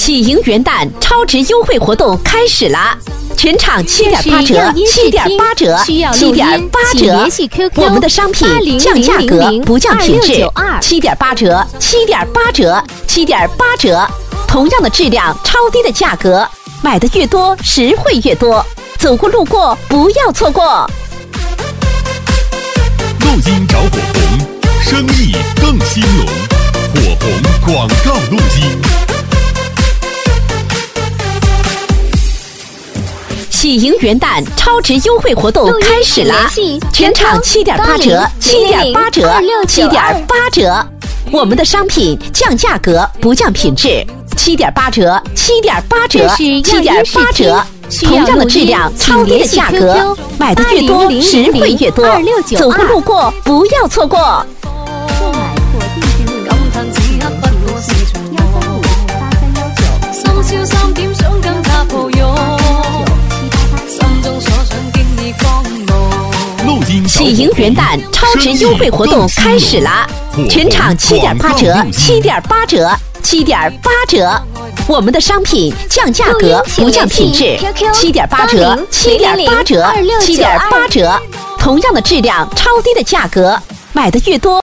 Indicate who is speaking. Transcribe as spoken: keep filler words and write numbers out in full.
Speaker 1: 喜迎元旦超值优惠活动开始啦！全场七点八折，七点八折，七点八折。我们的商品降价格不降品质，七点八折，七点八折，七点八折。同样的质量，超低的价格，买的越多，实惠越多。走过路过，不要错过。
Speaker 2: 录音找火红，生意更兴隆。火红广告录音。
Speaker 1: 喜迎元旦超值优惠活动开始啦！全场七点八折，七点八折，七点八折。我们的商品降价格不降品质，七点八折，七点八折，七点八折。同样的质量，超低的价格，买的越多，实惠越多。走过路过，不要错过。
Speaker 3: 购买或定制内容，幺三五八三幺九，深宵三點想跟他抱擁，心中所想經已光芒。
Speaker 1: 喜迎元旦超值優惠活動開始啦！全場七點八折，七點八折，七點八折。我們的商品降價格不降品質，七點八折，七點八折，七點八折。同樣的質量，超低的價格，買的越多。